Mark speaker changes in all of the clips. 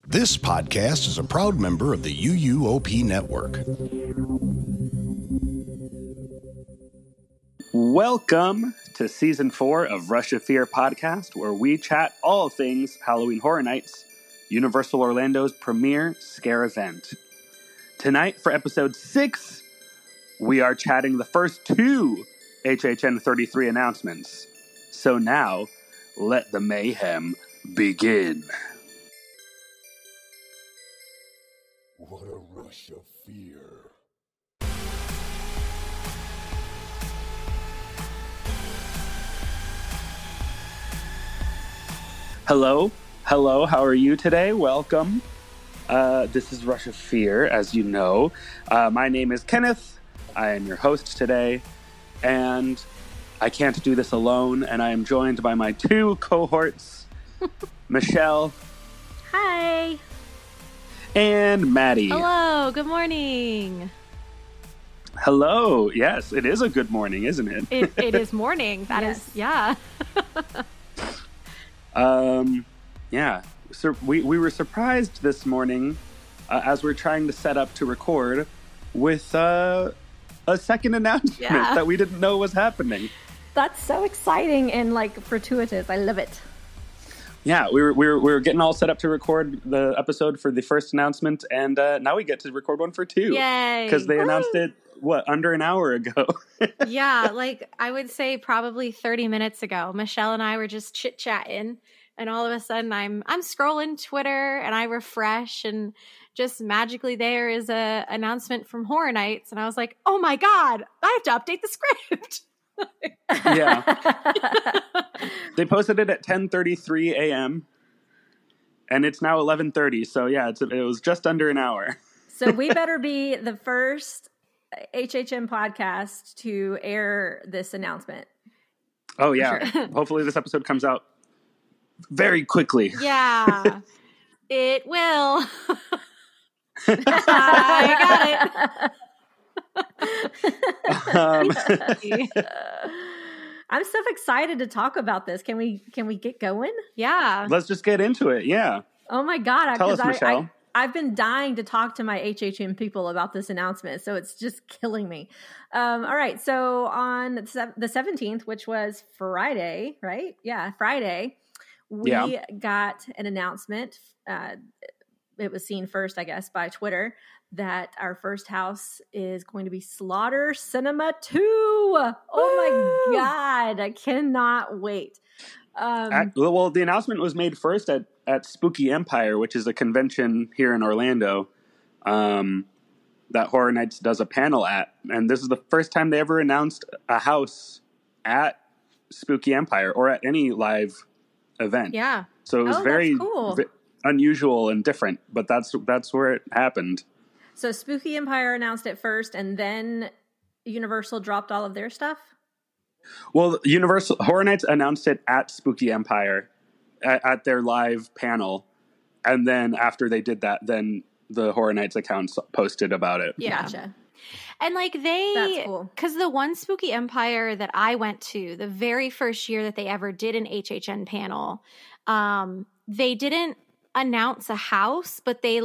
Speaker 1: This podcast is a proud member of the UUOP Network.
Speaker 2: Welcome to Season 4 of Rush of Fear podcast, where we chat all things Halloween Horror Nights, Universal Orlando's premier scare event. Tonight, for episode 6, we are chatting the first 2 HHN 33 announcements. So now, let the mayhem begin.
Speaker 3: What a rush of fear.
Speaker 2: Hello, how are you today? Welcome. This is Rush of Fear, as you know. My name is Kenneth. I am your host today, and I can't do this alone, and I am joined by my 2 cohorts, Michelle.
Speaker 4: Hi.
Speaker 2: And Maddie.
Speaker 4: Hello, good morning.
Speaker 2: Hello. Yes, it is a good morning, isn't it?
Speaker 4: It is morning. That
Speaker 5: Yes.
Speaker 4: is, yeah.
Speaker 2: Yeah. So we were surprised this morning as we're trying to set up to record with a second announcement
Speaker 4: Yeah.
Speaker 2: that we didn't know was happening.
Speaker 5: That's so exciting and fortuitous. I love it.
Speaker 2: Yeah, we were getting all set up to record the episode for the first announcement, and now we get to record one for 2.
Speaker 4: Yay.
Speaker 2: Because they announced it, under an hour ago?
Speaker 4: Yeah, I would say probably 30 minutes ago. Michelle and I were just chit-chatting, and all of a sudden I'm scrolling Twitter, and I refresh, and just magically there is a announcement from Horror Nights, and I was like, oh my God, I have to update the script.
Speaker 2: Yeah. They posted it at 10:33 a.m. and it's now 11:30. So yeah, it was just under an hour.
Speaker 5: So we better be the first HHM podcast to air this announcement.
Speaker 2: Oh yeah. Hopefully this episode comes out very quickly.
Speaker 4: Yeah, it will. I got it.
Speaker 5: I'm so excited to talk about this. Can we get going?
Speaker 4: Yeah.
Speaker 2: Let's just get into it. Yeah.
Speaker 5: Oh my God.
Speaker 2: Tell us, Michelle.
Speaker 5: I've been dying to talk to my HHM people about this announcement, so it's just killing me. All right. So on the 17th, which was Friday, right? Yeah, Friday, we got an announcement. It was seen first, I guess, by Twitter, that our first house is going to be Slaughter Cinema 2. Oh my God. I cannot wait.
Speaker 2: Well, the announcement was made first at Spooky Empire, which is a convention here in Orlando that Horror Nights does a panel at. And this is the first time they ever announced a house at Spooky Empire or at any live event.
Speaker 4: Yeah.
Speaker 2: So it was very
Speaker 5: cool.
Speaker 2: unusual and different, but that's where it happened.
Speaker 5: So Spooky Empire announced it first, and then Universal dropped all of their stuff?
Speaker 2: Well, Universal Horror Nights announced it at Spooky Empire at their live panel, and then after they did that, then the Horror Nights accounts posted about it.
Speaker 4: Yeah.
Speaker 5: Gotcha.
Speaker 4: And
Speaker 5: That's cool.
Speaker 4: because the one Spooky Empire that I went to, the very first year that they ever did an HHN panel, they didn't announce a house, but they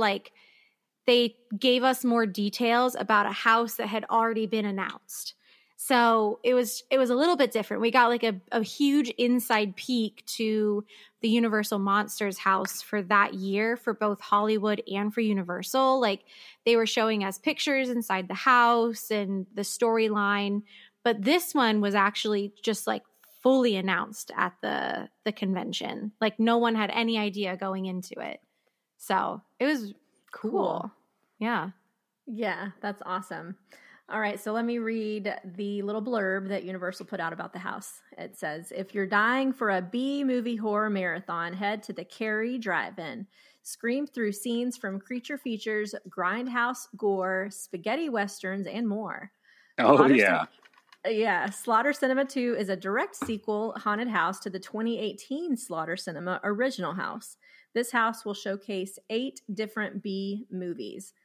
Speaker 4: gave us more details about a house that had already been announced. So it was a little bit different. We got a huge inside peek to the Universal Monsters house for that year for both Hollywood and for Universal. They were showing us pictures inside the house and the storyline. But this one was actually just fully announced at the convention. No one had any idea going into it. So it was cool. Yeah.
Speaker 5: Yeah, that's awesome. All right, so let me read the little blurb that Universal put out about the house. It says, if you're dying for a B-movie horror marathon, head to the Cary Drive-In. Scream through scenes from creature features, grindhouse gore, spaghetti westerns, and more.
Speaker 2: Oh, yeah.
Speaker 5: Slaughter Cinema 2 is a direct sequel haunted house to the 2018 Slaughter Cinema original house. This house will showcase 8 different B movies.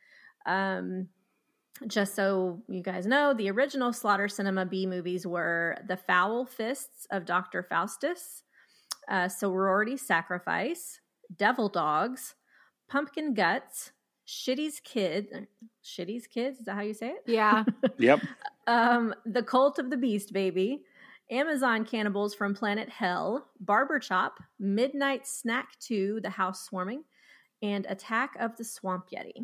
Speaker 5: Just so you guys know, the original Slaughter Cinema B movies were The Foul Fists of Dr. Faustus, Sorority Sacrifice, Devil Dogs, Pumpkin Guts, Shitty's Kids, is that how you say it?
Speaker 4: Yeah.
Speaker 2: Yep.
Speaker 5: The Cult of the Beast Baby, Amazon Cannibals from Planet Hell, Barber Chop, Midnight Snack 2, The House Swarming, and Attack of the Swamp Yeti.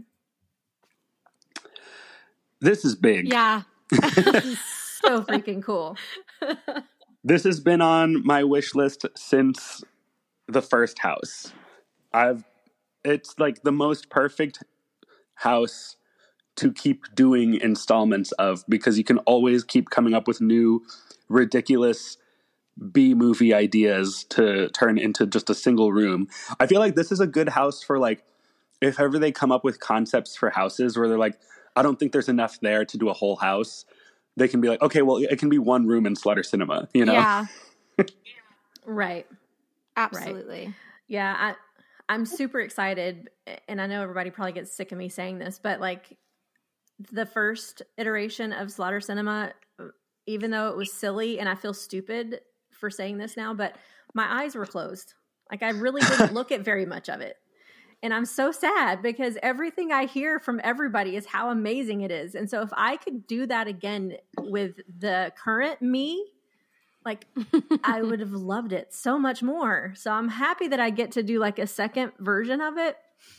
Speaker 2: This is big.
Speaker 4: Yeah.
Speaker 5: So freaking cool.
Speaker 2: This has been on my wish list since the first house. It's like the most perfect house to keep doing installments of, because you can always keep coming up with new ridiculous B-movie ideas to turn into just a single room. I feel like this is a good house for, like, if ever they come up with concepts for houses where they're like, I don't think there's enough there to do a whole house, they can be like, okay, well, it can be one room in Slaughter Cinema, you know?
Speaker 4: Yeah.
Speaker 5: Right.
Speaker 4: Absolutely.
Speaker 5: Right. Yeah, I'm super excited, and I know everybody probably gets sick of me saying this, but like the first iteration of Slaughter Cinema, even though it was silly, and I feel stupid for saying this now, but my eyes were closed. Like I really didn't look at very much of it. And I'm so sad because everything I hear from everybody is how amazing it is. And so if I could do that again with the current me, like I would have loved it so much more. So I'm happy that I get to do like a second version of it.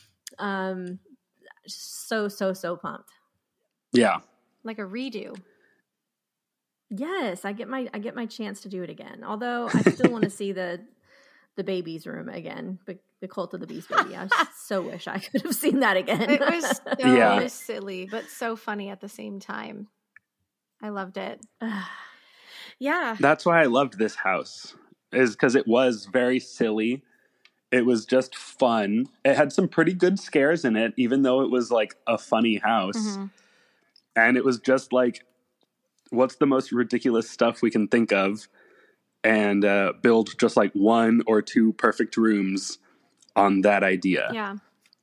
Speaker 5: So pumped.
Speaker 2: Yeah.
Speaker 4: Like a redo.
Speaker 5: Yes, I get my chance to do it again. Although I still want to see the baby's room again, the Cult of the Beast Baby. I so wish I could have seen that again.
Speaker 4: It was so
Speaker 2: Yeah.
Speaker 4: silly, but so funny at the same time. I loved it. Yeah.
Speaker 2: That's why I loved this house, is because it was very silly. It was just fun. It had some pretty good scares in it, even though it was like a funny house.
Speaker 4: Mm-hmm.
Speaker 2: And it was just like, what's the most ridiculous stuff we can think of, and build just like one or two perfect rooms on that idea.
Speaker 4: Yeah.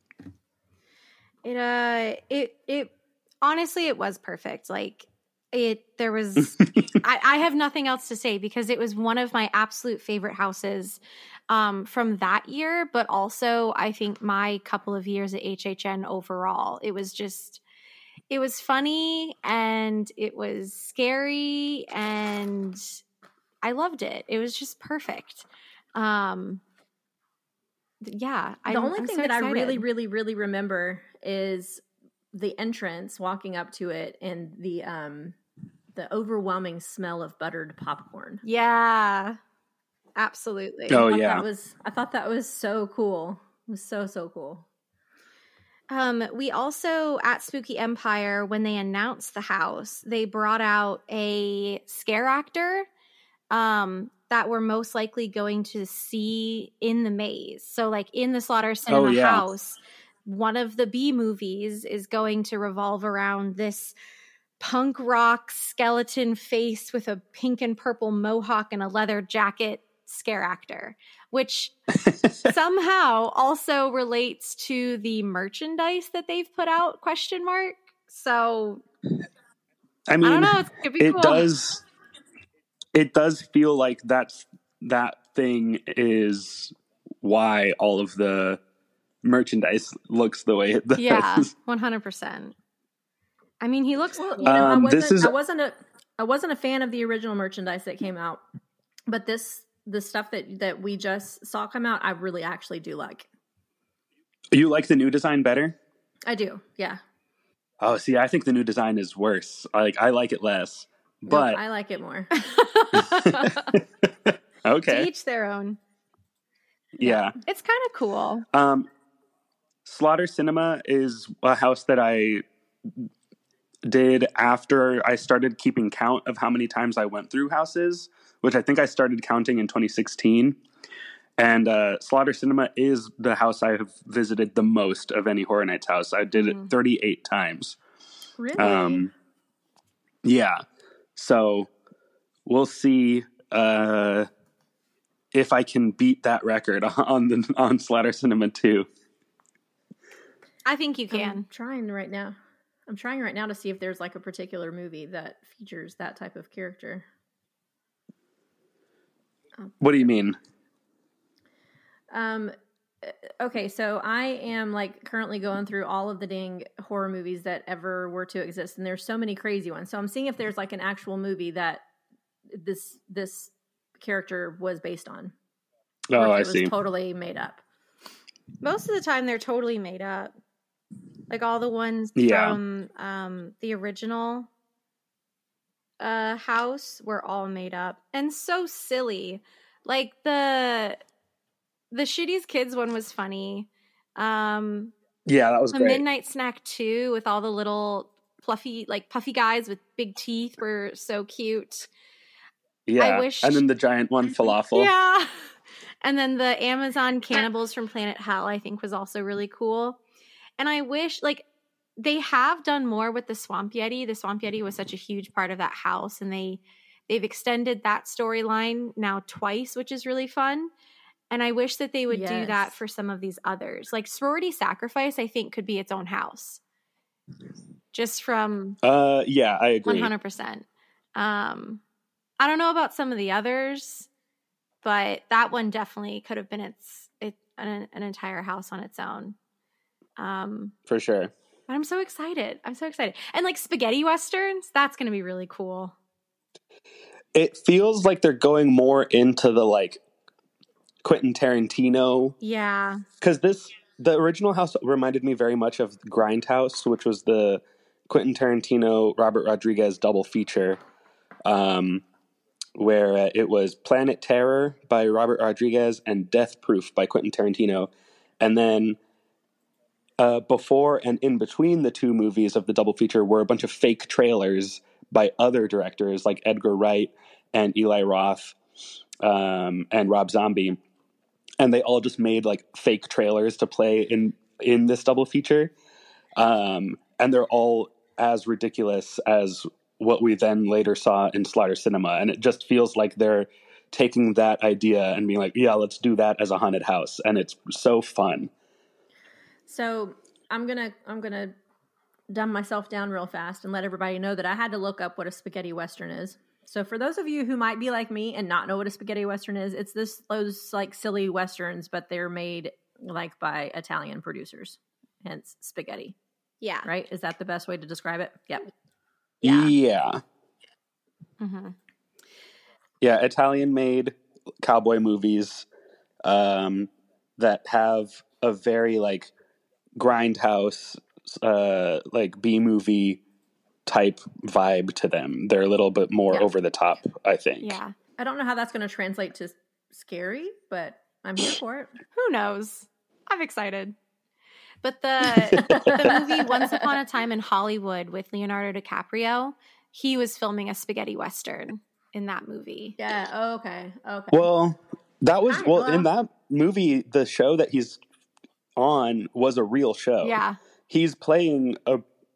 Speaker 4: It honestly, it was perfect. Like there was, I have nothing else to say because it was one of my absolute favorite houses from that year, but also I think my couple of years at HHN overall. It was funny and it was scary and I loved it. It was just perfect. Yeah.
Speaker 5: The only
Speaker 4: I'm
Speaker 5: thing
Speaker 4: so
Speaker 5: that
Speaker 4: excited.
Speaker 5: I really, really, really remember is the entrance, walking up to it, and the overwhelming smell of buttered popcorn.
Speaker 4: Yeah. Absolutely.
Speaker 2: Oh, yeah.
Speaker 5: I thought that was so cool. It was so cool.
Speaker 4: We also, at Spooky Empire, when they announced the house, they brought out a scare actor that we're most likely going to see in the maze. So like in the Slaughter Cinema house, one of the B movies is going to revolve around this punk rock skeleton face with a pink and purple mohawk and a leather jacket scare actor, which somehow also relates to the merchandise that they've put out, ? So
Speaker 2: I mean,
Speaker 4: I don't know, it could be cool.
Speaker 2: It does feel like that thing is why all of the merchandise looks the way it does.
Speaker 4: Yeah, 100%. I mean, he looks.
Speaker 5: Well, I wasn't a fan of the original merchandise that came out, but the stuff that we just saw come out, I really actually do like.
Speaker 2: You like the new design better?
Speaker 5: I do, yeah.
Speaker 2: Oh, see, I think the new design is worse. I like it less, but
Speaker 5: Nope, I like it more.
Speaker 2: Okay.
Speaker 4: To each their own.
Speaker 2: Yeah.
Speaker 4: It's kind of cool.
Speaker 2: Slaughter Cinema is a house that I did after I started keeping count of how many times I went through houses, which I think I started counting in 2016. And Slaughter Cinema is the house I have visited the most of any Horror Nights house. I did it 38 times.
Speaker 5: Really?
Speaker 2: Yeah. So we'll see if I can beat that record on Slaughter Cinema 2.
Speaker 4: I think you can.
Speaker 5: I'm trying right now to see if there's like a particular movie that features that type of character.
Speaker 2: What do you mean?
Speaker 5: Okay, so I am like currently going through all of the dang horror movies that ever were to exist, and there's so many crazy ones. So I'm seeing if there's like an actual movie that this character was based on, or
Speaker 2: Oh,
Speaker 5: if
Speaker 2: I
Speaker 5: it was
Speaker 2: see.
Speaker 5: totally made up.
Speaker 4: Most of the time, they're totally made up. Like all the ones
Speaker 2: Yeah.
Speaker 4: from the original house were all made up and so silly. Like the Shitty's Kids one was funny.
Speaker 2: Yeah, that was
Speaker 4: The
Speaker 2: great.
Speaker 4: Midnight Snack 2 with all the little puffy guys with big teeth were so cute.
Speaker 2: Yeah,
Speaker 4: I wished-
Speaker 2: and then the giant one, falafel.
Speaker 4: Yeah. And then the Amazon Cannibals from Planet Hell, I think, was also really cool. And I wish, like, they have done more with the Swamp Yeti. The Swamp Yeti was such a huge part of that house, and they've extended that storyline now twice, which is really fun. And I wish that they would do that
Speaker 5: Yes.
Speaker 4: for some of these others. Like Sorority Sacrifice, I think, could be its own house. Just from
Speaker 2: Yeah, I agree.
Speaker 4: 100%. I don't know about some of the others, but that one definitely could have been an entire house on its own.
Speaker 2: For sure.
Speaker 4: But I'm so excited. And like spaghetti westerns, that's going to be really cool.
Speaker 2: It feels like they're going more into the like Quentin Tarantino,
Speaker 4: Yeah.
Speaker 2: because the original house reminded me very much of Grindhouse, which was the Quentin Tarantino Robert Rodriguez double feature, where it was Planet Terror by Robert Rodriguez and Death Proof by Quentin Tarantino, and then before and in between the two movies of the double feature were a bunch of fake trailers by other directors like Edgar Wright and Eli Roth and Rob Zombie. And they all just made like fake trailers to play in this double feature. And they're all as ridiculous as what we then later saw in Slaughter Cinema. And it just feels like they're taking that idea and being like, yeah, let's do that as a haunted house. And it's so fun.
Speaker 5: So I'm gonna dumb myself down real fast and let everybody know that I had to look up what a spaghetti western is. So for those of you who might be like me and not know what a spaghetti western is, it's those like silly westerns, but they're made like by Italian producers, hence spaghetti.
Speaker 4: Yeah.
Speaker 5: Right? Is that the best way to describe it? Yep.
Speaker 2: Yeah.
Speaker 4: Mm-hmm.
Speaker 2: Yeah, Italian-made cowboy movies that have a very like grindhouse, like B-movie type vibe to them. They're a little bit more over the top, I think.
Speaker 4: Yeah.
Speaker 5: I don't know how that's going to translate to scary, but I'm here for it.
Speaker 4: Who knows? I'm excited. But the movie Once Upon a Time in Hollywood with Leonardo DiCaprio, he was filming a spaghetti western in that movie.
Speaker 5: Yeah. Okay.
Speaker 2: Well, that was
Speaker 5: Well,
Speaker 2: in that movie, the show that he's on was a real show.
Speaker 4: Yeah.
Speaker 2: He's playing a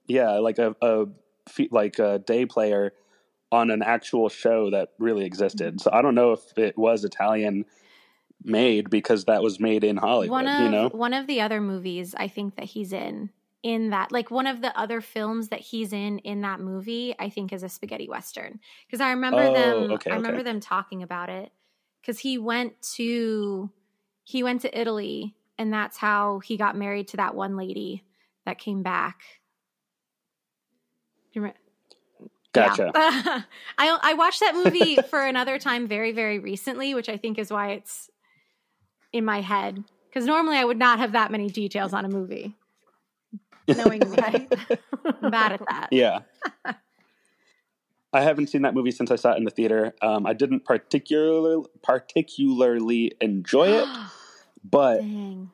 Speaker 2: day player on an actual show that really existed. So I don't know if it was Italian made because that was made in Hollywood.
Speaker 4: One of the other movies I think that he's in that, like one of the other films that he's in that movie, I think is a spaghetti western. Because I remember them talking about it. Because he went to Italy, and that's how he got married to that one lady that came back. Do you remember?
Speaker 2: Gotcha.
Speaker 4: Yeah. I watched that movie for another time very, very recently, which I think is why it's in my head. Because normally I would not have that many details on a movie. Knowing me. I'm bad at that.
Speaker 2: Yeah. I haven't seen that movie since I saw it in the theater. I didn't particularly enjoy it, but
Speaker 4: Dang.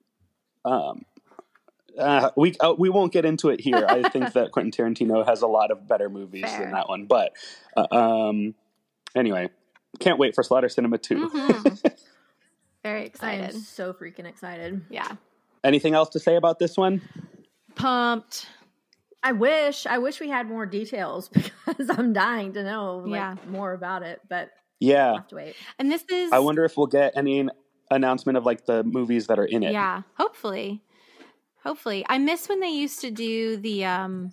Speaker 2: we won't get into it here. I think that Quentin Tarantino has a lot of better movies than that one. But anyway, can't wait for Slaughter Cinema 2.
Speaker 4: Mm-hmm. Very
Speaker 5: I
Speaker 4: excited.
Speaker 5: am so freaking excited.
Speaker 4: Yeah.
Speaker 2: Anything else to say about this one?
Speaker 4: Pumped.
Speaker 5: I wish we had more details because I'm dying to know more about it, but
Speaker 2: Yeah.
Speaker 5: we'll have to wait.
Speaker 4: And this is...
Speaker 2: I wonder if we'll get any announcement of like the movies that are in it.
Speaker 4: Yeah, hopefully. I miss when they used to do the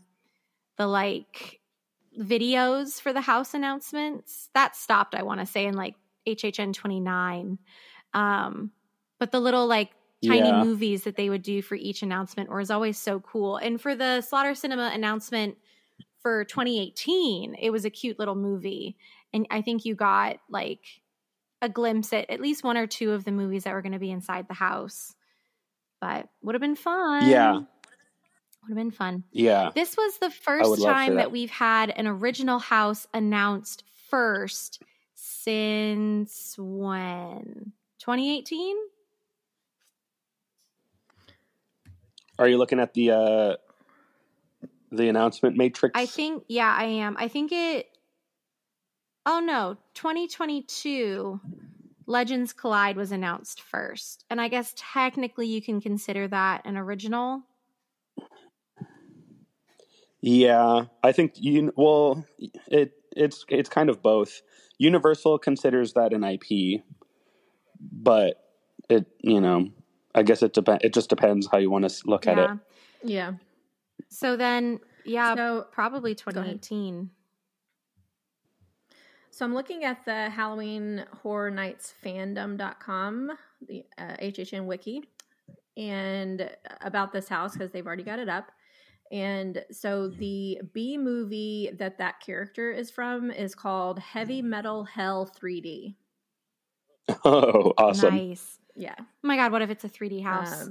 Speaker 4: like videos for the house announcements. That stopped, I want to say, in like HHN 29. But the little like tiny
Speaker 2: Yeah.
Speaker 4: movies that they would do for each announcement was always so cool. And for the Slaughter Cinema announcement for 2018, it was a cute little movie. And I think you got like a glimpse at least one or two of the movies that were going to be inside the house. But would have been fun.
Speaker 2: Yeah.
Speaker 4: Would have been fun.
Speaker 2: Yeah.
Speaker 4: This was the
Speaker 2: would
Speaker 4: first
Speaker 2: love for
Speaker 4: time
Speaker 2: that.
Speaker 4: that we've had an original house announced first since when? 2018?
Speaker 2: Are you looking at the announcement matrix?
Speaker 4: I think, yeah, I am. I think oh no, 2022 Legends Collide was announced first. And I guess technically you can consider that an original.
Speaker 2: Yeah, I think it's kind of both. Universal considers that an IP, but I guess it just depends how you want to look at it.
Speaker 5: Yeah.
Speaker 4: So then, yeah,
Speaker 5: So-
Speaker 4: probably 2018.
Speaker 5: So I'm looking at the Halloween Horror Nights fandom.com, the HHN wiki, and about this house because they've already got it up. And so the B movie that character is from is called Heavy Metal Hell 3D.
Speaker 2: Oh, awesome.
Speaker 4: Nice.
Speaker 5: Yeah.
Speaker 4: Oh my God, what if it's a 3D house?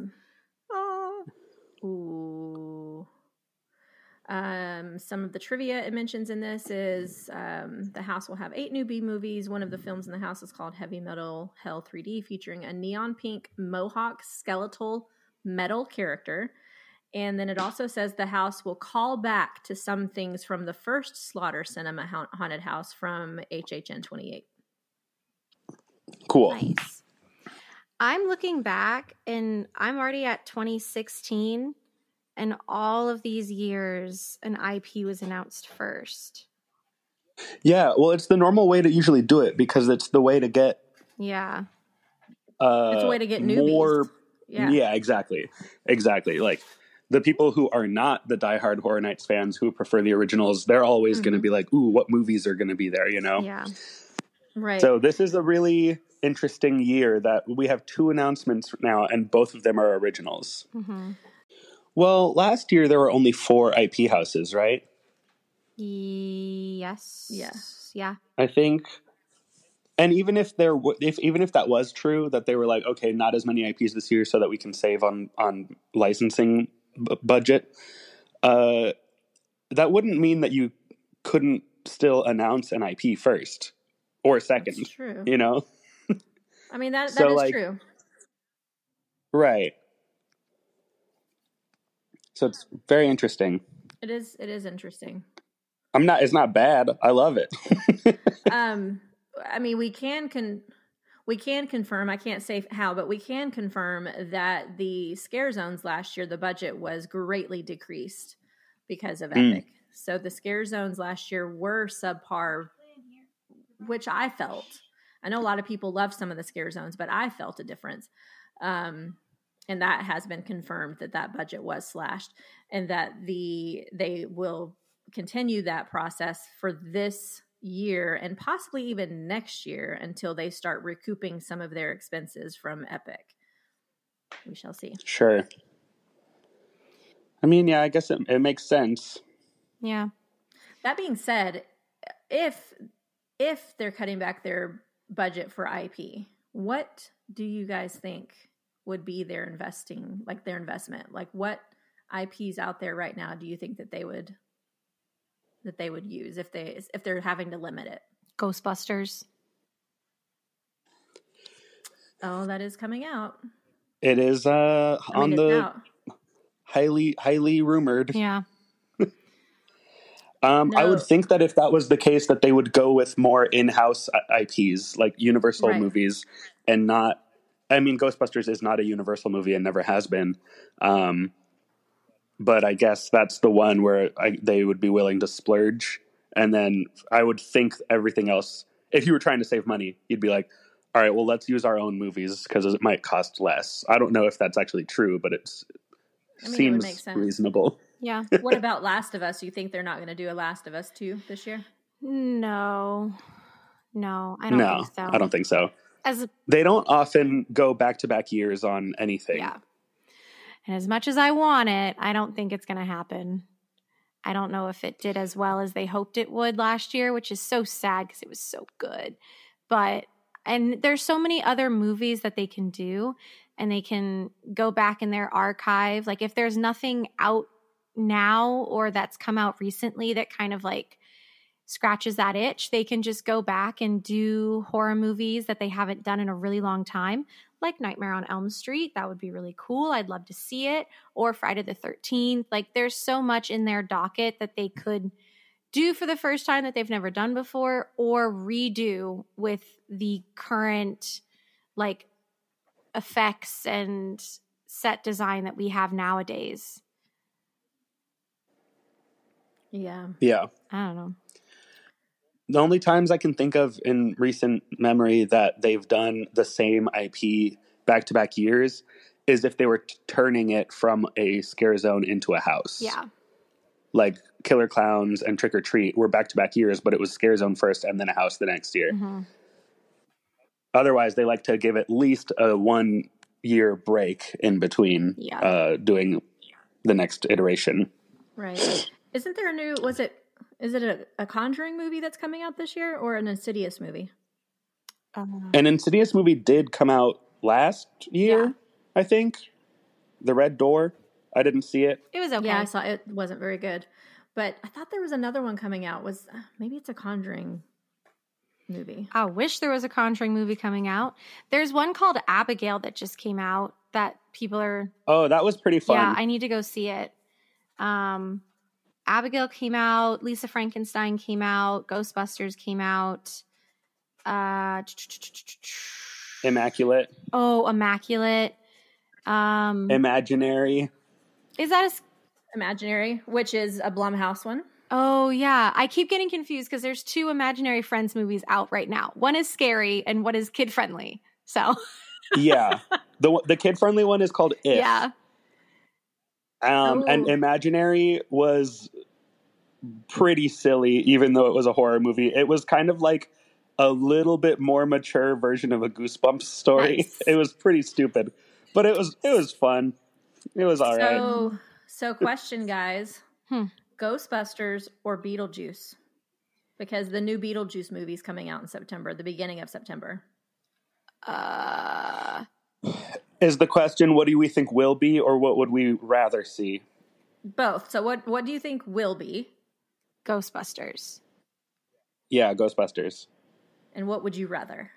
Speaker 5: Ooh. Some of the trivia it mentions in this is the house will have 8 new B movies. One of the films in the house is called Heavy Metal Hell 3D, featuring a neon pink mohawk skeletal metal character. And then it also says the house will call back to some things from the first Slaughter Cinema haunted house from HHN 28.
Speaker 2: Cool.
Speaker 4: Nice. I'm looking back and I'm already at 2016, and all of these years an IP was announced first.
Speaker 2: Yeah, well, it's the normal way to usually do it because it's the way to get
Speaker 4: Yeah.
Speaker 5: It's a way to get newbies.
Speaker 2: more.
Speaker 5: Yeah.
Speaker 2: Exactly. Like the people who are not the diehard Horror Nights fans who prefer the originals, they're always going to be like, "Ooh, what movies are going to be there?"
Speaker 4: Yeah.
Speaker 5: Right.
Speaker 2: So this is a really interesting year that we have 2 announcements now, and both of them are originals.
Speaker 4: Mm-hmm.
Speaker 2: Well, last year there were only 4 IP houses, right?
Speaker 4: Yes.
Speaker 5: Yeah.
Speaker 4: Yeah.
Speaker 2: I think. And even if that was true, that they were like, okay, not as many IPs this year, so that we can save on licensing budget, that wouldn't mean that you couldn't still announce an IP first or second.
Speaker 5: That's true.
Speaker 2: I
Speaker 5: mean, that
Speaker 2: So,
Speaker 5: is
Speaker 2: like,
Speaker 5: true.
Speaker 2: Right. So it's very interesting.
Speaker 5: It is interesting.
Speaker 2: It's not bad. I love it.
Speaker 5: I mean, we can confirm, I can't say how, but we can confirm that the scare zones last year, the budget was greatly decreased because of Epic. So the scare zones last year were subpar, which I felt. I know a lot of people love some of the scare zones, but I felt a difference. And that has been confirmed that budget was slashed, and that they will continue that process for this year and possibly even next year until they start recouping some of their expenses from Epic. We shall see.
Speaker 2: Sure. I mean, yeah, I guess it makes sense.
Speaker 4: Yeah.
Speaker 5: That being said, if they're cutting back their budget for IP, what do you guys think would be their investment? Like, what IPs out there right now do you think that they would use if they're having to limit it?
Speaker 4: Ghostbusters.
Speaker 5: Oh, that is coming out.
Speaker 2: It is on
Speaker 5: it's
Speaker 2: the
Speaker 5: out.
Speaker 2: highly rumored.
Speaker 4: Yeah.
Speaker 2: I would think that if that was the case, that they would go with more in-house IPs, like Universal
Speaker 5: Right.
Speaker 2: movies, and not. I mean, Ghostbusters is not a Universal movie and never has been. But I guess that's the one where they would be willing to splurge. And then I would think everything else, if you were trying to save money, you'd be like, all right, well, let's use our own movies because it might cost less. I don't know if that's actually true, but it
Speaker 5: would
Speaker 2: seems
Speaker 5: make sense.
Speaker 2: reasonable.
Speaker 4: Yeah.
Speaker 5: What about Last of Us? You think they're not going to do a Last of Us 2 this year?
Speaker 4: No, I don't think so.
Speaker 2: I don't think so. They don't often go back-to-back years on anything.
Speaker 4: Yeah. And as much as I want it, I don't think it's going to happen. I don't know if it did as well as they hoped it would last year, which is so sad because it was so good. And there's so many other movies that they can do, and they can go back in their archive. Like if there's nothing out now or that's come out recently that kind of like scratches that itch, they can just go back and do horror movies that they haven't done in a really long time, like Nightmare on Elm Street. That would be really cool. I'd love to see it. Or Friday the 13th. Like there's so much in their docket that they could do for the first time that they've never done before, or redo with the current like effects and set design that we have nowadays.
Speaker 5: Yeah.
Speaker 2: Yeah.
Speaker 4: I don't know.
Speaker 2: The only times I can think of in recent memory that they've done the same IP back-to-back years is if they were turning it from a scare zone into a house.
Speaker 4: Yeah.
Speaker 2: Like Killer Clowns and Trick or Treat were back-to-back years, but it was scare zone first and then a house the next year.
Speaker 4: Mm-hmm.
Speaker 2: Otherwise, they like to give at least a 1 year break in between doing the next iteration.
Speaker 5: Right. Isn't there a new, is it a Conjuring movie that's coming out this year, or an Insidious movie?
Speaker 2: An Insidious movie did come out last year, I think. The Red Door. I didn't see it.
Speaker 4: It was okay.
Speaker 5: Yeah, I saw it. It wasn't very good. But I thought there was another one coming out. Maybe it's a Conjuring movie.
Speaker 4: I wish there was a Conjuring movie coming out. There's one called Abigail that just came out that people are...
Speaker 2: Oh, that was pretty fun.
Speaker 4: Yeah, I need to go see it. Abigail came out. Lisa Frankenstein came out. Ghostbusters came out.
Speaker 2: Immaculate.
Speaker 4: Oh, Immaculate.
Speaker 2: Imaginary.
Speaker 4: Is that
Speaker 5: Imaginary, which is a Blumhouse one.
Speaker 4: Oh, yeah. I keep getting confused because there's 2 Imaginary Friends movies out right now. One is scary and one is kid-friendly. So...
Speaker 2: Yeah. The kid-friendly one is called If.
Speaker 4: Yeah.
Speaker 2: And Imaginary was pretty silly, even though it was a horror movie. It was kind of like a little bit more mature version of a Goosebumps story.
Speaker 4: Nice.
Speaker 2: It was pretty stupid, but it was fun. It was all right.
Speaker 5: So question, guys. Ghostbusters or Beetlejuice? Because the new Beetlejuice movie is coming out in September, the beginning of September.
Speaker 2: Is the question, what do we think will be, or what would we rather see?
Speaker 5: Both. So what do you think will be?
Speaker 4: Ghostbusters.
Speaker 2: Yeah, Ghostbusters.
Speaker 5: And what would you rather?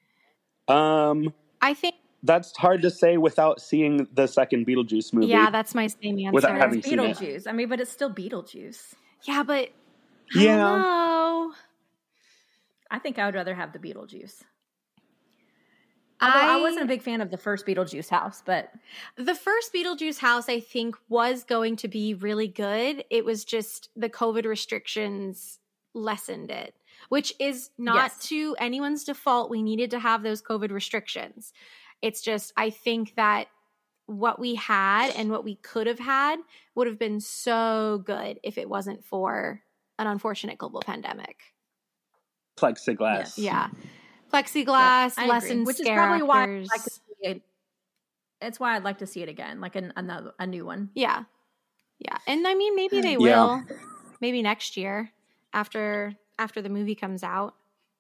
Speaker 4: I think
Speaker 2: that's hard to say without seeing the second Beetlejuice movie.
Speaker 4: Yeah, that's my same answer.
Speaker 2: Without having seen it.
Speaker 5: Beetlejuice. I mean, but it's still Beetlejuice.
Speaker 4: Yeah, but I don't know.
Speaker 5: I think I would rather have the Beetlejuice. Although I wasn't a big fan of the first Beetlejuice house, but...
Speaker 4: The first Beetlejuice house, I think, was going to be really good. It was just the COVID restrictions lessened it, which is not to anyone's default. We needed to have those COVID restrictions. It's just, I think that what we had and what we could have had would have been so good if it wasn't for an unfortunate global pandemic.
Speaker 2: Plexiglass.
Speaker 4: Yeah. Plexiglass,
Speaker 5: I
Speaker 4: lessened
Speaker 5: agree. Which is
Speaker 4: scare
Speaker 5: probably why I'd
Speaker 4: actors.
Speaker 5: like to see it. It's why I'd like to see it again, like a new one.
Speaker 4: Yeah. Yeah. And I mean, maybe they will. Maybe next year after the movie comes out.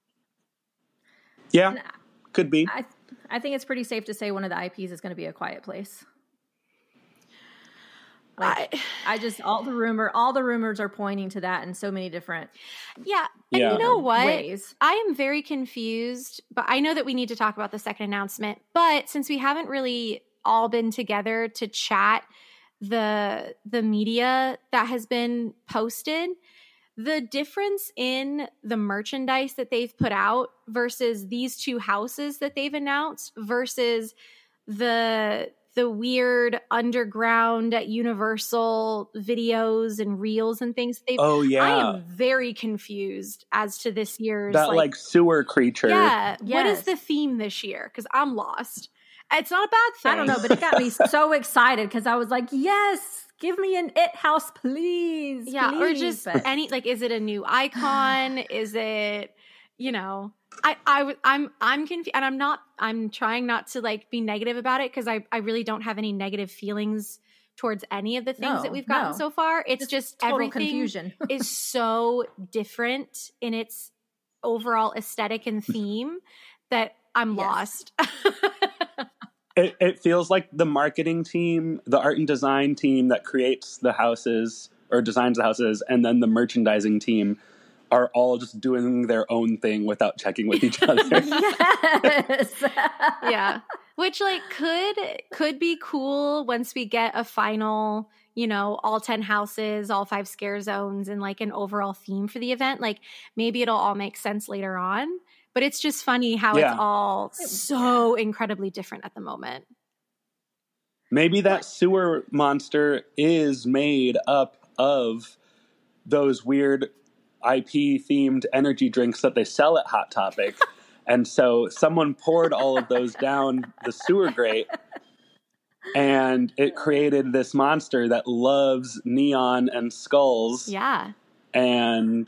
Speaker 2: Yeah. Could be.
Speaker 5: I think it's pretty safe to say one of the IPs is going to be A Quiet Place. Like, all the rumors are pointing to that in so many different
Speaker 4: And you know what?
Speaker 5: ways.
Speaker 4: I am very confused, but I know that we need to talk about the second announcement. But since we haven't really all been together to chat the media that has been posted, the difference in the merchandise that they've put out versus these 2 houses that they've announced versus the weird underground at Universal videos and reels and things. I am very confused as to this year's
Speaker 2: that sewer creature.
Speaker 4: Yeah. Yes. What is the theme this year? Because I'm lost. It's not a bad thing.
Speaker 5: I don't know, but it got me so excited because I was like, yes, give me an It house, please.
Speaker 4: Yeah,
Speaker 5: please.
Speaker 4: or just any, is it a new icon? Is it, I'm confused, and I'm trying not to like be negative about it because I really don't have any negative feelings towards any of the things that we've gotten so far. It's just
Speaker 5: total
Speaker 4: everything
Speaker 5: confusion.
Speaker 4: is so different in its overall aesthetic and theme that I'm lost.
Speaker 2: It feels like the marketing team, the art and design team that creates the houses or designs the houses, and then the merchandising team are all just doing their own thing without checking with each other.
Speaker 5: Yes.
Speaker 4: Yeah. Which like could be cool once we get a final, you know, all 10 houses, all 5 scare zones, and like an overall theme for the event. Like maybe it'll all make sense later on. But it's just funny how it's all so incredibly different at the moment.
Speaker 2: Maybe that sewer monster is made up of those weird IP-themed energy drinks that they sell at Hot Topic. And so someone poured all of those down the sewer grate, and it created this monster that loves neon and skulls.
Speaker 4: Yeah.
Speaker 2: And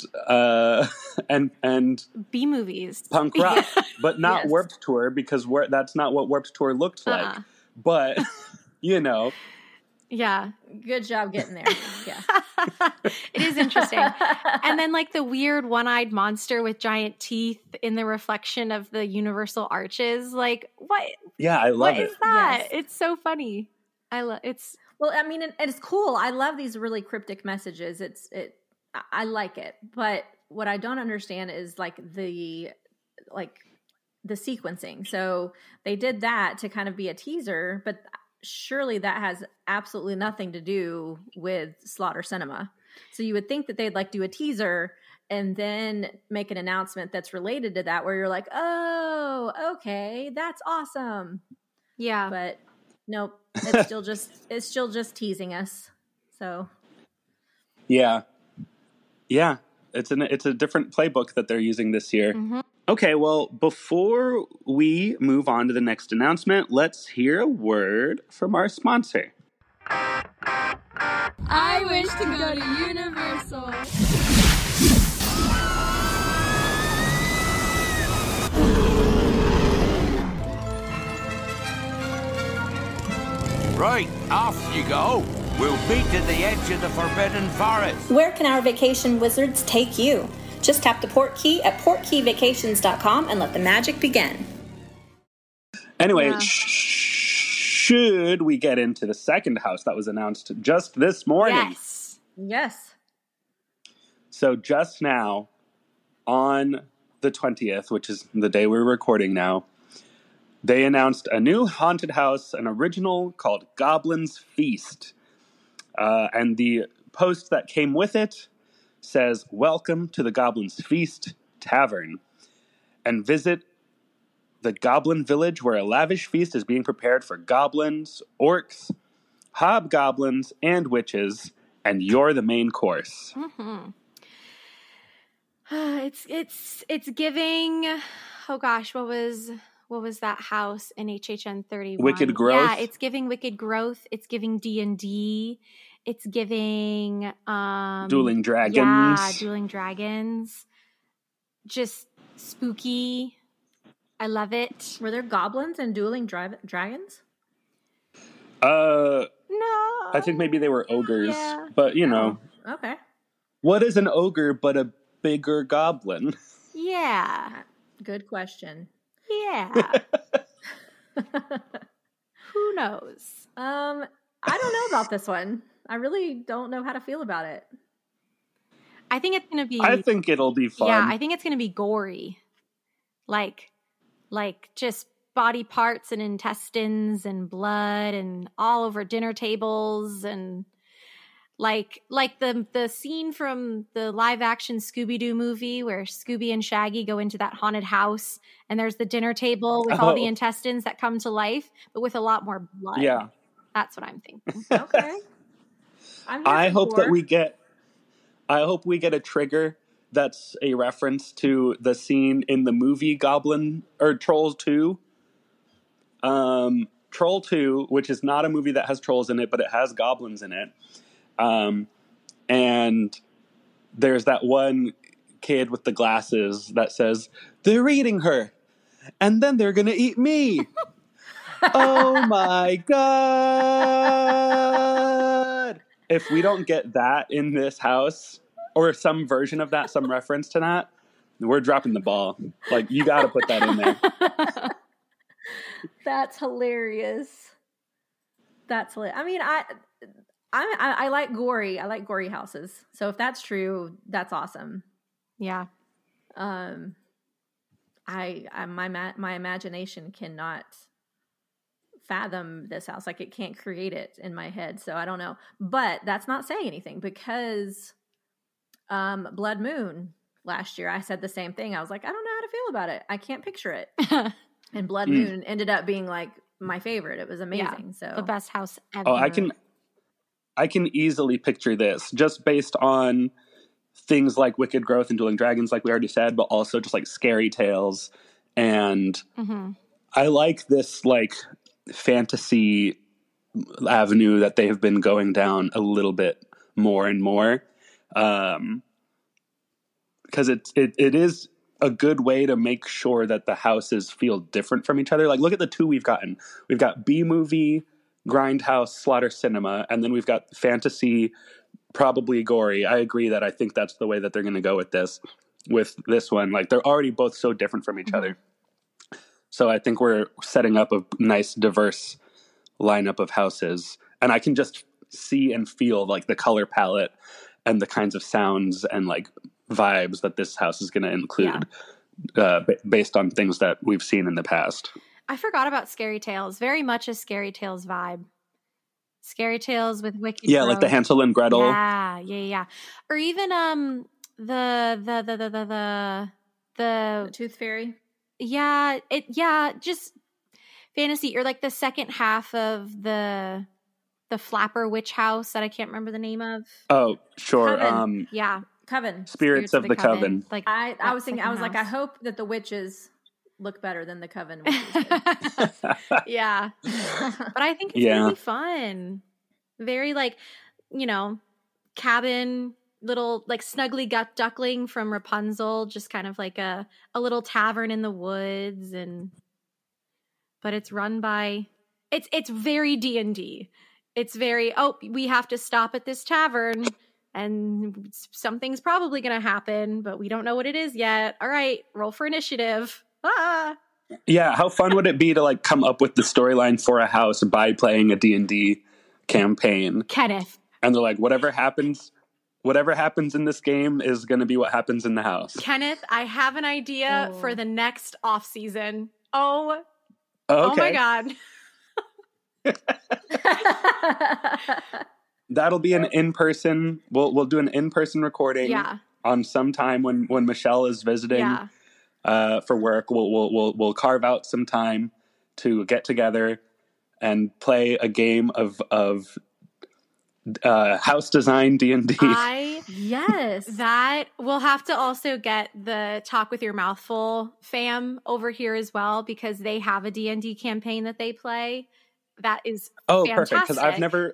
Speaker 4: B movies,
Speaker 2: punk rock, but not Warped Tour, because that's not what Warped Tour looked like. But you know,
Speaker 4: yeah,
Speaker 5: good job getting there. Yeah,
Speaker 4: it is interesting. And then like the weird one-eyed monster with giant teeth in the reflection of the Universal arches. Like what?
Speaker 2: Yeah, I love it.
Speaker 4: What is that?
Speaker 5: Yes.
Speaker 4: It's so funny. I love it's.
Speaker 5: Well, I mean, it's cool. I love these really cryptic messages. I like it, but what I don't understand is like the sequencing. So they did that to kind of be a teaser, but surely that has absolutely nothing to do with Slaughter Cinema. So you would think that they'd like do a teaser and then make an announcement that's related to that, where you're like, oh, okay, that's awesome.
Speaker 4: Yeah,
Speaker 5: but nope, it's still just teasing us. So
Speaker 2: yeah. Yeah, it's a different playbook that they're using this year.
Speaker 4: Mm-hmm.
Speaker 2: Okay, well, before we move on to the next announcement, let's hear a word from our sponsor.
Speaker 6: I wish to go to Universal.
Speaker 7: Right, off you go. We'll beat to the edge of the Forbidden Forest.
Speaker 8: Where can our vacation wizards take you? Just tap the port key at portkeyvacations.com and let the magic begin.
Speaker 2: Anyway, should we get into the second house that was announced just this morning?
Speaker 5: Yes.
Speaker 2: So just now, on the 20th, which is the day we're recording now, they announced a new haunted house, an original called Goblin's Feast. And the post that came with it says, "Welcome to the Goblin's Feast Tavern, and visit the Goblin Village, where a lavish feast is being prepared for goblins, orcs, hobgoblins, and witches, and you're the main course."
Speaker 4: Mm-hmm. It's giving. Oh gosh, what was that house in HHN 31?
Speaker 2: Wicked Growth.
Speaker 4: Yeah, it's giving Wicked Growth. It's giving D&D. It's giving
Speaker 2: Dueling Dragons.
Speaker 4: Yeah, Dueling Dragons. Just spooky. I love it.
Speaker 5: Were there goblins and dueling dragons?
Speaker 4: No.
Speaker 2: I think maybe they were ogres, but you know.
Speaker 5: Okay.
Speaker 2: What is an ogre but a bigger goblin?
Speaker 4: Yeah.
Speaker 5: Good question.
Speaker 4: Yeah. Who knows?
Speaker 5: I don't know about this one. I really don't know how to feel about it.
Speaker 4: I think it's going to be...
Speaker 2: I think it'll be fun.
Speaker 4: Yeah, I think it's going to be gory. Like just body parts and intestines and blood and all over dinner tables, and like the scene from the live action Scooby-Doo movie where Scooby and Shaggy go into that haunted house and there's the dinner table with all the intestines that come to life, but with a lot more blood.
Speaker 2: Yeah.
Speaker 4: That's what I'm thinking.
Speaker 5: Okay.
Speaker 2: I hope we get a trigger that's a reference to the scene in the movie Trolls 2. Troll 2, which is not a movie that has trolls in it, but it has goblins in it. And there's that one kid with the glasses that says, "They're eating her, and then they're going to eat me." Oh my God. If we don't get that in this house, or some version of that, some reference to that, we're dropping the ball. Like, you got to put that in there.
Speaker 5: That's hilarious. That's hilarious. I mean, I like gory. I like gory houses. So if that's true, that's awesome.
Speaker 4: Yeah.
Speaker 5: My imagination cannot fathom this house. Like, it can't create it in my head. So I don't know. But that's not saying anything, because Blood Moon last year, I said the same thing. I was like, I don't know how to feel about it. I can't picture it. And Blood Moon ended up being like my favorite. It was amazing. So
Speaker 4: the best house ever.
Speaker 2: Oh, I can easily picture this, just based on things like Wicked Growth and Dueling Dragons, like we already said, but also just like Scary Tales. And I like this like fantasy avenue that they have been going down a little bit more and more. Because it is a good way to make sure that the houses feel different from each other. Like, look at the two we've gotten. We've got B-movie, Grindhouse, Slaughter Cinema, and then we've got fantasy, probably gory. I agree that I think that's the way that they're going to go with this one. Like, they're already both so different from each other. So I think we're setting up a nice, diverse lineup of houses. And I can just see and feel like the color palette and the kinds of sounds and like vibes that this house is going to include based on things that we've seen in the past.
Speaker 4: I forgot about Scary Tales. Very much a Scary Tales vibe. Scary Tales with Wicked Growth.
Speaker 2: Like the Hansel and Gretel.
Speaker 4: Yeah. Or even the
Speaker 5: Tooth Fairy.
Speaker 4: Just fantasy, or like the second half of the Flapper Witch House that I can't remember the name of.
Speaker 2: Oh, sure.
Speaker 5: Coven.
Speaker 2: Coven. Spirits of the Coven.
Speaker 4: Like,
Speaker 5: I was thinking, I was like, I hope that the witches look better than the Coven witches did.
Speaker 4: Yeah. But I think it's really fun. Very like, cabin, little like snuggly duckling from Rapunzel, just kind of like a little tavern in the woods, but it's run by it's very D&D. It's very, we have to stop at this tavern and something's probably going to happen, but we don't know what it is yet. All right, roll for initiative.
Speaker 2: Yeah, how fun would it be to like come up with the storyline for a house by playing a D&D campaign?
Speaker 4: Kenneth.
Speaker 2: And they're like, whatever happens in this game is going to be what happens in the house.
Speaker 4: Kenneth, I have an idea for the next off season.
Speaker 2: Okay.
Speaker 4: Oh my God.
Speaker 2: That'll be an in-person. We'll do an in-person recording on some time when Michelle is visiting for work. We'll carve out some time to get together and play a game of house design D&D.
Speaker 5: Yes.
Speaker 4: That we'll have to also get the Talk With Your Mouth Full fam over here as well, because they have a D&D campaign that they play. That is fantastic.
Speaker 2: Perfect, because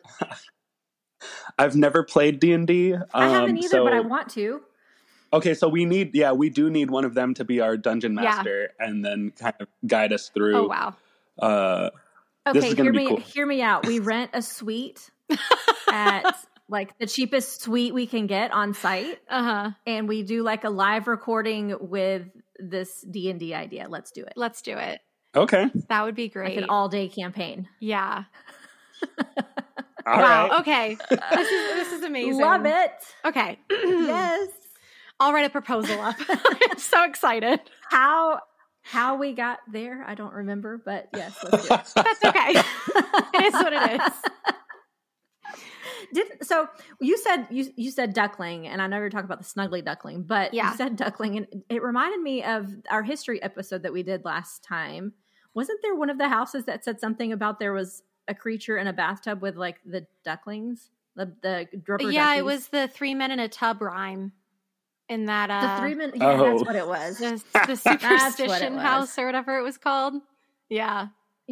Speaker 2: I've never played D&D.
Speaker 5: I haven't either, but I want to.
Speaker 2: Okay, so we do need one of them to be our dungeon master and then kind of guide us through.
Speaker 4: Oh, wow.
Speaker 2: This is gonna be cool.
Speaker 5: Hear me out. We rent a suite at like the cheapest suite we can get on site. And we do like a live recording with this D&D idea. Let's do it.
Speaker 2: Okay.
Speaker 4: That would be great.
Speaker 5: Like an all-day campaign.
Speaker 4: Yeah.
Speaker 2: Wow.
Speaker 4: Right. Okay. This is amazing.
Speaker 5: Love it.
Speaker 4: Okay.
Speaker 5: Yes.
Speaker 4: I'll write a proposal up. I'm so excited.
Speaker 5: How we got there, I don't remember, but yes, let's do it.
Speaker 4: That's okay. It is what it is.
Speaker 5: So you said duckling, and I know you're talking about the snuggly duckling, but you said duckling, and it reminded me of our history episode that we did last time. Wasn't there one of the houses that said something about there was a creature in a bathtub with like the ducklings, the rubber duckies?
Speaker 4: It was the 3 Men in a Tub rhyme. In that
Speaker 5: the 3 Men, that's what it was.
Speaker 4: The superstition house or whatever it was called. Yeah.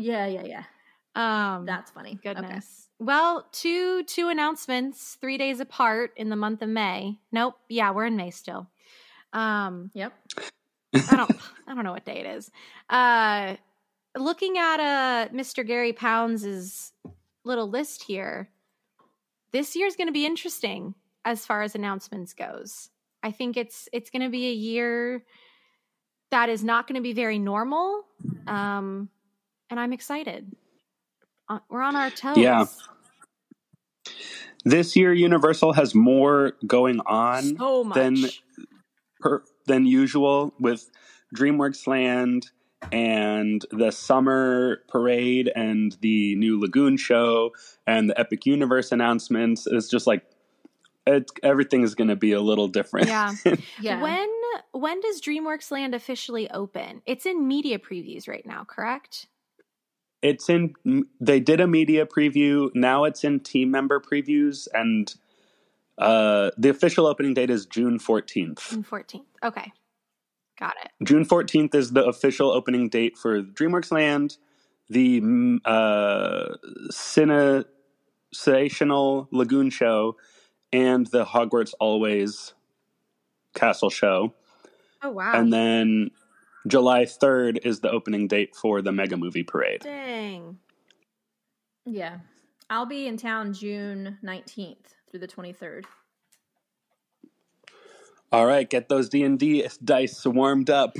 Speaker 5: That's funny.
Speaker 4: Goodness.
Speaker 5: Okay.
Speaker 4: Well, two announcements 3 days apart in the month of May. Nope. Yeah, we're in May still.
Speaker 5: Yep.
Speaker 4: I don't know what day it is. Looking at Mr. Gary Pounds' little list here, this year's going to be interesting as far as announcements goes. I think it's going to be a year that is not going to be very normal, and I'm excited. We're on our toes.
Speaker 2: Yeah. This year, Universal has more going on
Speaker 4: So much.
Speaker 2: than usual with DreamWorks Land and the summer parade and the new Lagoon show and the Epic Universe announcements. It's just like everything is going to be a little different.
Speaker 4: Yeah.
Speaker 5: Yeah.
Speaker 4: When does DreamWorks Land officially open? It's in media previews right now, correct?
Speaker 2: They did a media preview. Now it's in team member previews, and the official opening date is June 14th.
Speaker 4: June 14th. Okay. Got it.
Speaker 2: June 14th is the official opening date for DreamWorks Land, the Sensational Lagoon show, and the Hogwarts Always Castle show.
Speaker 4: Oh, wow.
Speaker 2: And then July 3rd is the opening date for the Mega Movie Parade.
Speaker 4: Dang.
Speaker 5: Yeah. I'll be in town June 19th through the 23rd.
Speaker 2: All right, get those D&D dice warmed up.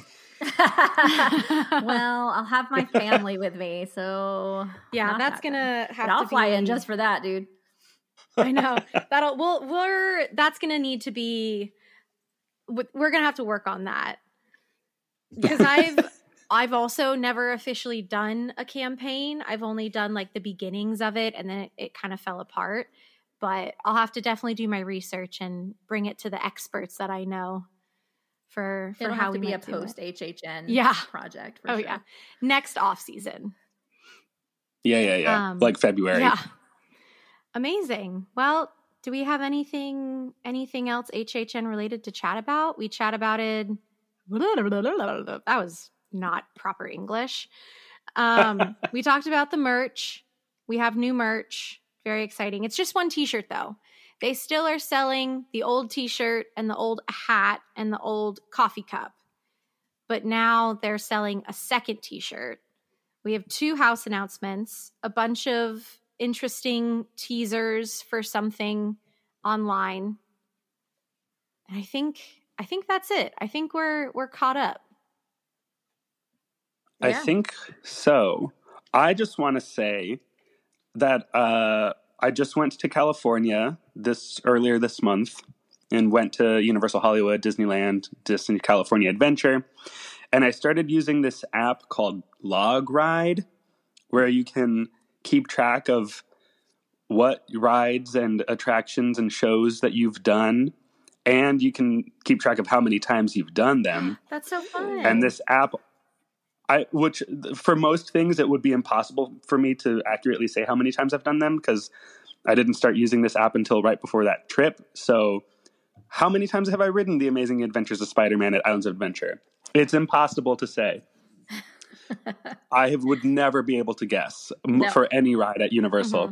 Speaker 5: Well, I'll have my family with me, so
Speaker 4: Yeah,
Speaker 5: not
Speaker 4: that's
Speaker 5: that
Speaker 4: gonna
Speaker 5: bad.
Speaker 4: have
Speaker 5: But I'll
Speaker 4: to
Speaker 5: fly in
Speaker 4: be-
Speaker 5: just for that, dude.
Speaker 4: I know. That's gonna need to be. We're gonna have to work on that because I've also never officially done a campaign. I've only done like the beginnings of it, and then it kind of fell apart. But I'll have to definitely do my research and bring it to the experts that I know for
Speaker 5: It'll
Speaker 4: how
Speaker 5: have to
Speaker 4: we
Speaker 5: be a
Speaker 4: might do it.
Speaker 5: post HHN
Speaker 4: Yeah.
Speaker 5: project. For
Speaker 4: Oh
Speaker 5: sure.
Speaker 4: yeah, next off season.
Speaker 2: Yeah. Like February.
Speaker 4: Yeah. Amazing. Well, do we have anything else HHN related to chat about? We chat about it. That was not proper English. We talked about the merch. We have new merch. Very exciting. It's just one t-shirt though. They still are selling the old t-shirt and the old hat and the old coffee cup. But now they're selling a second t-shirt. We have 2 house announcements, a bunch of interesting teasers for something online. And I think that's it. I think we're caught up.
Speaker 2: I
Speaker 5: Yeah.
Speaker 2: think so. I just want to say that I just went to California earlier this month and went to Universal Hollywood, Disneyland, Disney California Adventure. And I started using this app called Log Ride, where you can keep track of what rides and attractions and shows that you've done. And you can keep track of how many times you've done them.
Speaker 4: That's so fun.
Speaker 2: And this app, which for most things, it would be impossible for me to accurately say how many times I've done them because I didn't start using this app until right before that trip. So how many times have I ridden The Amazing Adventures of Spider-Man at Islands of Adventure? It's impossible to say. I would never be able to guess for any ride at Universal.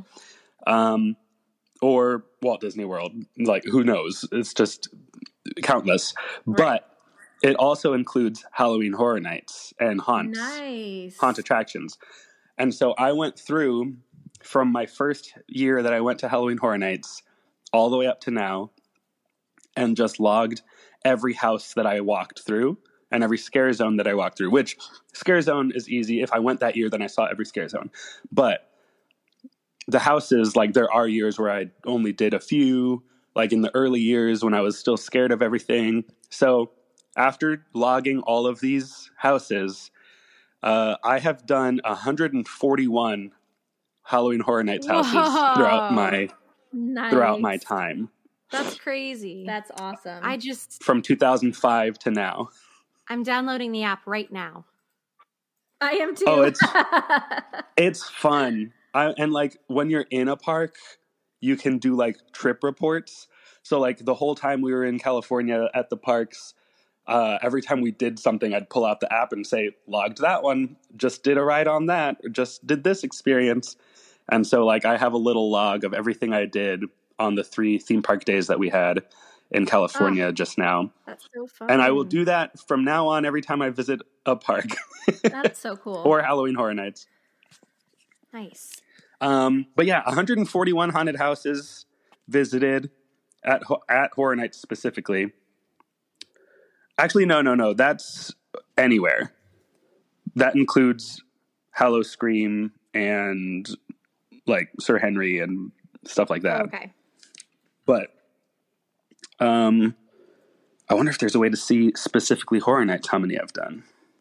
Speaker 2: Or Walt Disney World. Like, who knows? It's just countless. Right. But it also includes Halloween Horror Nights and haunts.
Speaker 5: Nice.
Speaker 2: Haunt attractions. And so I went through from my first year that I went to Halloween Horror Nights all the way up to now and just logged every house that I walked through and every scare zone that I walked through, which scare zone is easy. If I went that year, then I saw every scare zone. But the houses, like there are years where I only did a few, like in the early years when I was still scared of everything. So after logging all of these houses, I have done 141 Halloween Horror Nights houses throughout my time.
Speaker 4: That's crazy.
Speaker 5: That's awesome.
Speaker 2: From 2005 to now.
Speaker 4: I'm downloading the app right now.
Speaker 5: I am too.
Speaker 2: Oh, it's fun. And like when you're in a park, you can do like trip reports. So like the whole time we were in California at the parks, every time we did something, I'd pull out the app and say, logged that one, just did a ride on that, or just did this experience. And so like I have a little log of everything I did on the 3 theme park days that we had. in California just now.
Speaker 5: That's so fun.
Speaker 2: And I will do that from now on every time I visit a park.
Speaker 5: That's so cool.
Speaker 2: Or Halloween Horror Nights.
Speaker 4: Nice.
Speaker 2: But yeah, 141 haunted houses visited at Horror Nights specifically. Actually, no. That's anywhere. That includes Hallow Scream and like Sir Henry and stuff like that.
Speaker 4: Okay.
Speaker 2: But I wonder if there's a way to see specifically Horror Nights how many I've done.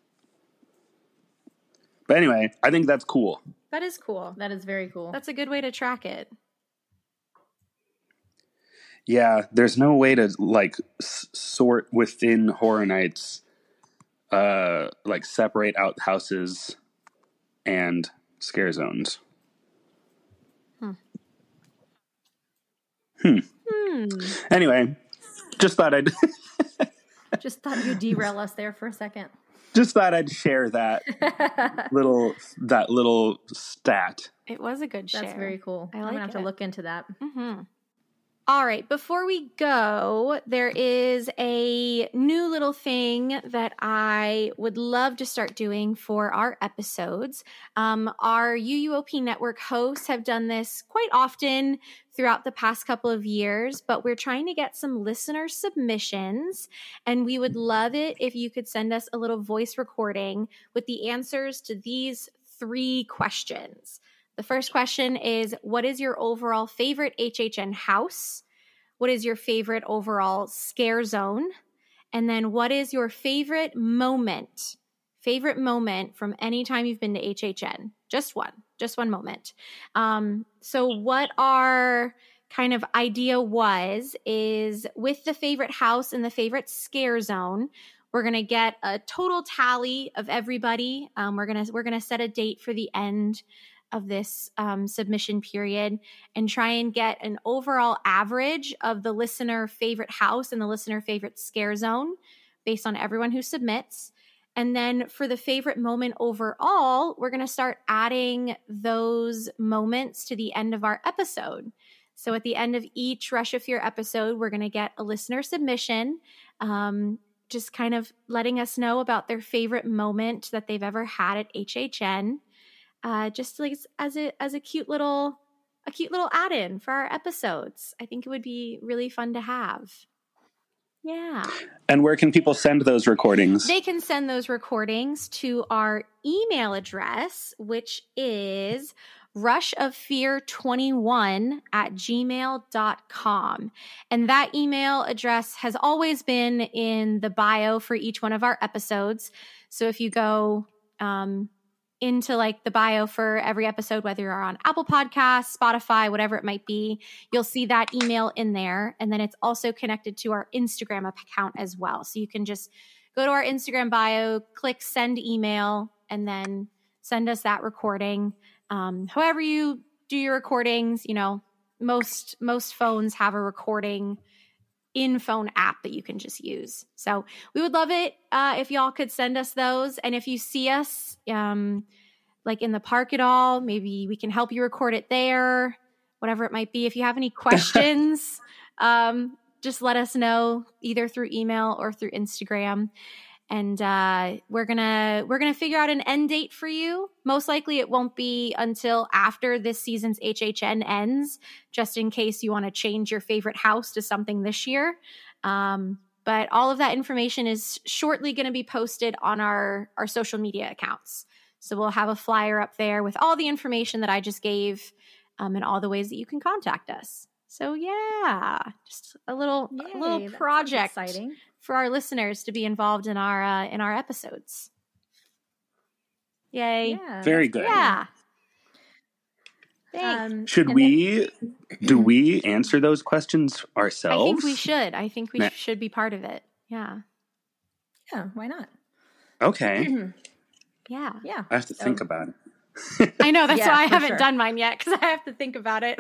Speaker 2: But anyway, I think that's cool.
Speaker 4: That is cool.
Speaker 5: That is very cool.
Speaker 4: That's a good way to track it.
Speaker 2: Yeah, there's no way to like sort within Horror Nights, like separate out houses and scare zones. Anyway, just thought I'd
Speaker 5: Just thought you'd derail us there for a second.
Speaker 2: just thought I'd share that little stat.
Speaker 4: It was a good share.
Speaker 5: That's very cool.
Speaker 4: I
Speaker 5: I'm
Speaker 4: like
Speaker 5: gonna have to
Speaker 4: it.
Speaker 5: look into that.
Speaker 4: Mm-hmm. All right, before we go, there is a new little thing that I would love to start doing for our episodes. Our UUOP network hosts have done this quite often throughout the past couple of years, but we're trying to get some listener submissions, and we would love it if you could send us a little voice recording with the answers to these 3 questions. The first question is, what is your overall favorite HHN house? What is your favorite overall scare zone? And then what is your favorite moment from any time you've been to HHN? Just one moment. So what our kind of idea is with the favorite house and the favorite scare zone, we're going to get a total tally of everybody. We're going to set a date for the end of this submission period and try and get an overall average of the listener favorite house and the listener favorite scare zone based on everyone who submits. And then for the favorite moment overall, we're going to start adding those moments to the end of our episode. So at the end of each Rush of Fear episode, we're going to get a listener submission, just kind of letting us know about their favorite moment that they've ever had at HHN. Just like as a cute little add-in for our episodes. I think it would be really fun to have. Yeah.
Speaker 2: And where can people send those recordings?
Speaker 4: They can send those recordings to our email address, which is rushoffear21@gmail.com. And that email address has always been in the bio for each one of our episodes. So if you go into like the bio for every episode, whether you're on Apple Podcasts, Spotify, whatever it might be, you'll see that email in there. And then it's also connected to our Instagram account as well. So you can just go to our Instagram bio, click send email, and then send us that recording. However you do your recordings, most phones have a recording in-phone app that you can just use. So we would love it if y'all could send us those. And if you see us like in the park at all, maybe we can help you record it there, whatever it might be. If you have any questions, just let us know either through email or through Instagram. And we're gonna figure out an end date for you. Most likely it won't be until after this season's HHN ends, just in case you want to change your favorite house to something this year. But all of that information is shortly going to be posted on our social media accounts. So we'll have a flyer up there with all the information that I just gave and all the ways that you can contact us. So yeah, just a little project for our listeners to be involved in our episodes. Yay.
Speaker 5: Yeah,
Speaker 2: very good.
Speaker 4: Yeah. Thanks.
Speaker 2: Do we answer those questions ourselves?
Speaker 4: I think we should. I think we should be part of it. Yeah.
Speaker 5: Yeah, why not?
Speaker 2: Okay.
Speaker 4: Yeah.
Speaker 2: I have to think about it.
Speaker 4: I know, that's
Speaker 5: Yeah,
Speaker 4: why I
Speaker 5: for
Speaker 4: haven't
Speaker 5: sure.
Speaker 4: done mine yet, because I have to think about it.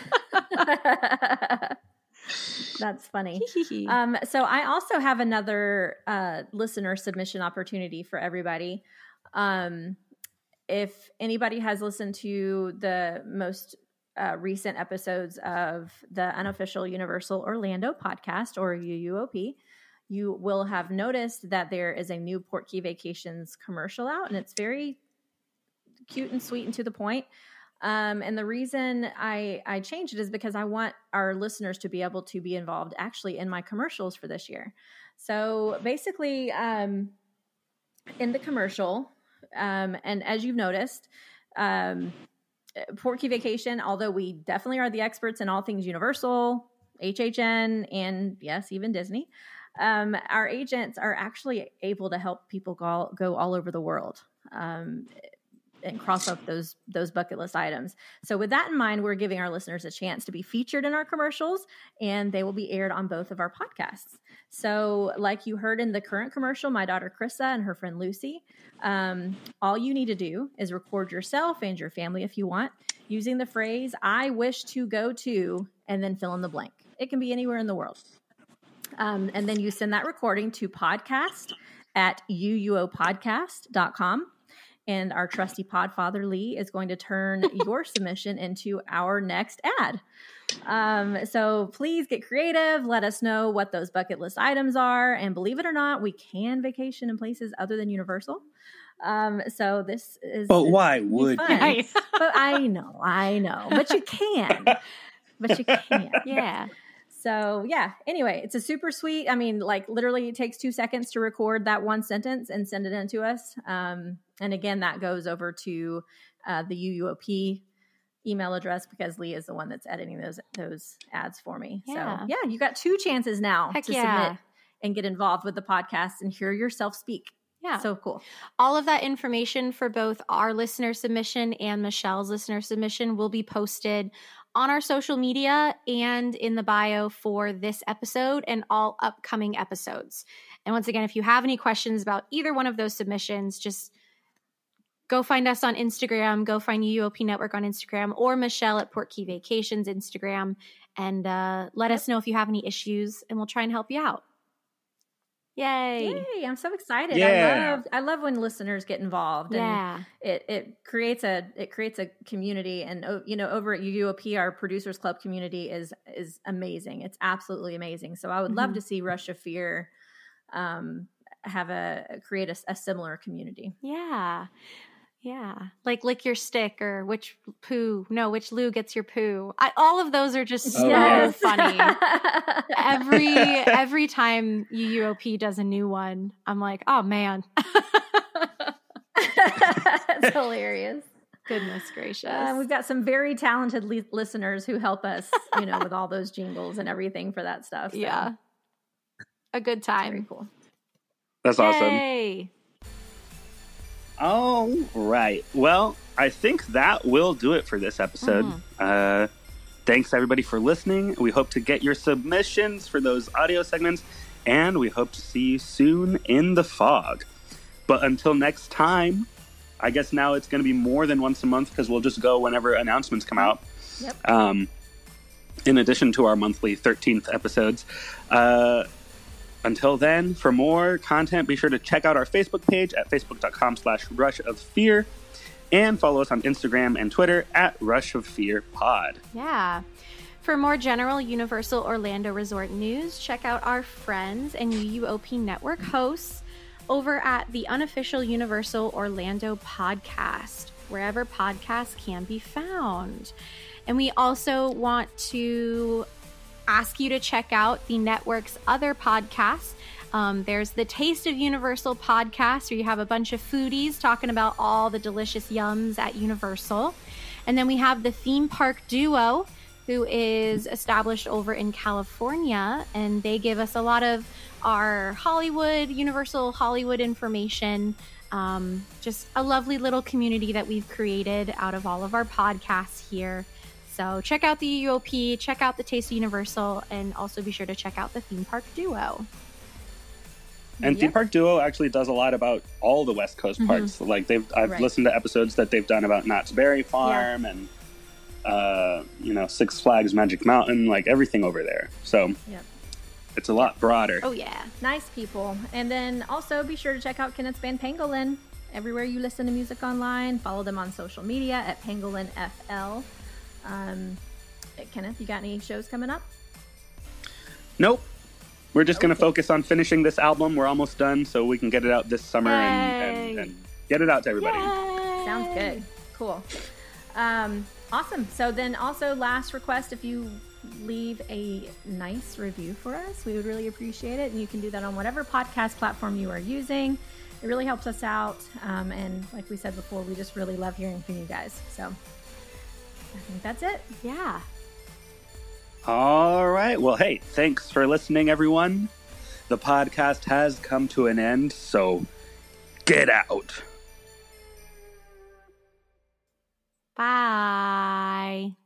Speaker 5: That's funny. So I also have another listener submission opportunity for everybody. If anybody has listened to the most recent episodes of the Unofficial Universal Orlando podcast, or UUOP, you will have noticed that there is a new Port Key Vacations commercial out, and it's very cute and sweet and to the point. And the reason I changed it is because I want our listeners to be able to be involved actually in my commercials for this year. So basically, in the commercial, and as you've noticed, Port Key Vacation, although we definitely are the experts in all things Universal, HHN, and yes, even Disney, our agents are actually able to help people go all over the world. And cross off those bucket list items. So with that in mind, we're giving our listeners a chance to be featured in our commercials, and they will be aired on both of our podcasts. So like you heard in the current commercial, my daughter Krissa and her friend Lucy, all you need to do is record yourself and your family if you want, using the phrase, "I wish to go to," and then fill in the blank. It can be anywhere in the world. And then you send that recording to podcast@uuopodcast.com. And our trusty podfather, Lee, is going to turn your submission into our next ad. So please get creative. Let us know what those bucket list items are. And believe it or not, we can vacation in places other than Universal. So this is...
Speaker 2: But why would you?
Speaker 5: But I know. But you can.
Speaker 4: Yeah.
Speaker 5: So yeah, anyway, it's a super sweet. I mean, like literally it takes 2 seconds to record that one sentence and send it in to us. And again, that goes over to the UUOP email address because Lee is the one that's editing those ads for me.
Speaker 4: Yeah.
Speaker 5: So yeah, you got 2 chances now
Speaker 4: Heck
Speaker 5: to
Speaker 4: yeah.
Speaker 5: submit and get involved with the podcast and hear yourself speak.
Speaker 4: Yeah.
Speaker 5: So cool.
Speaker 4: All of that information for both our listener submission and Michelle's listener submission will be posted on our social media and in the bio for this episode and all upcoming episodes. And once again, if you have any questions about either one of those submissions, just go find us on Instagram, go find UUOP Network on Instagram, or Michelle at Port Key Vacations Instagram, and let us know if you have any issues, and we'll try and help you out. Yay.
Speaker 5: I'm so excited.
Speaker 2: Yeah.
Speaker 5: I love when listeners get involved.
Speaker 4: Yeah.
Speaker 5: And it creates a community, and over at UUOP, our Producers Club community is amazing. It's absolutely amazing. So I would love to see Rush of Fear create a similar community.
Speaker 4: Yeah. Like lick your stick, or which Lou gets your poo. All of those are just so funny. Every time UUOP does a new one, I'm like, oh man.
Speaker 5: That's hilarious.
Speaker 4: Goodness gracious.
Speaker 5: We've got some very talented listeners who help us, with all those jingles and everything for that stuff. So.
Speaker 4: Yeah. A good time.
Speaker 5: Very cool.
Speaker 2: That's
Speaker 4: Yay.
Speaker 2: awesome. All right. Well, I think that will do it for this episode. Thanks, everybody, for listening. We hope to get your submissions for those audio segments, and we hope to see you soon in the fog. But until next time, I guess now it's going to be more than once a month because we'll just go whenever announcements come out.
Speaker 5: Yep.
Speaker 2: In addition to our monthly 13th episodes. Until then, for more content, be sure to check out our Facebook page at facebook.com/rushoffear and follow us on Instagram and Twitter at rushoffearpod.
Speaker 4: Yeah. For more general Universal Orlando Resort news, check out our friends and UUOP Network hosts over at the Unofficial Universal Orlando podcast, wherever podcasts can be found. And we also want to ask you to check out the network's other podcasts. There's the Taste of Universal podcast, where you have a bunch of foodies talking about all the delicious yums at Universal. And then we have the Theme Park Duo, who is established over in California, and they give us a lot of our Universal Hollywood information. Just a lovely little community that we've created out of all of our podcasts here. So check out the UOP, check out the Taste of Universal, and also be sure to check out the Theme Park Duo.
Speaker 2: And Theme Park Duo actually does a lot about all the West Coast parks. Like I've listened to episodes that they've done about Knott's Berry Farm and Six Flags Magic Mountain, like everything over there. So it's a lot broader.
Speaker 4: Oh yeah,
Speaker 5: nice people. And then also be sure to check out Kenneth's band Pangolin everywhere you listen to music online. Follow them on social media at Pangolin FL. Kenneth, you got any shows coming up?
Speaker 2: Nope. We're just going to focus on finishing this album. We're almost done, so we can get it out this summer and get it out to everybody.
Speaker 5: Yay. Sounds good. Cool. Awesome. So then also last request, if you leave a nice review for us, we would really appreciate it. And you can do that on whatever podcast platform you are using. It really helps us out. And like we said before, we just really love hearing from you guys. So I think that's it.
Speaker 4: Yeah.
Speaker 2: All right. Well, hey, thanks for listening, everyone. The podcast has come to an end, so get out.
Speaker 4: Bye.